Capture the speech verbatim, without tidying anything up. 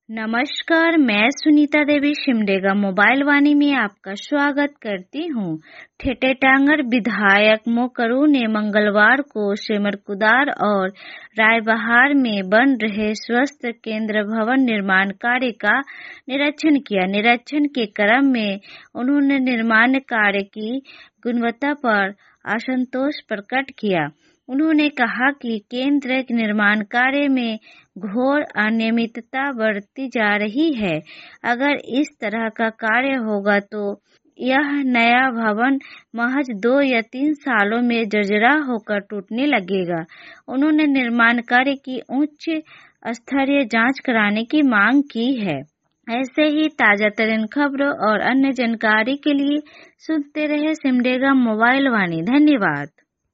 नमस्कार, मैं सुनीता देवी शिमडेगा मोबाइल वाणी में आपका स्वागत करती हूँ। ठेठेटांगर विधायक मोकरू ने मंगलवार को सेमरकुदार और रायबहार में बन रहे स्वास्थ्य केंद्र भवन निर्माण कार्य का निरीक्षण किया। निरीक्षण के क्रम में उन्होंने निर्माण कार्य की गुणवत्ता पर असंतोष प्रकट किया। उन्होंने कहा कि केंद्र के निर्माण कार्य में घोर अनियमितता बरती जा रही है। अगर इस तरह का कार्य होगा तो यह नया भवन महज दो या तीन सालों में जर्जरा होकर टूटने लगेगा। उन्होंने निर्माण कार्य की उच्च स्तरीय जांच कराने की मांग की है। ऐसे ही ताजा तरीन खबरों और अन्य जानकारी के लिए सुनते रहे सिमडेगा मोबाइल वाणी। धन्यवाद।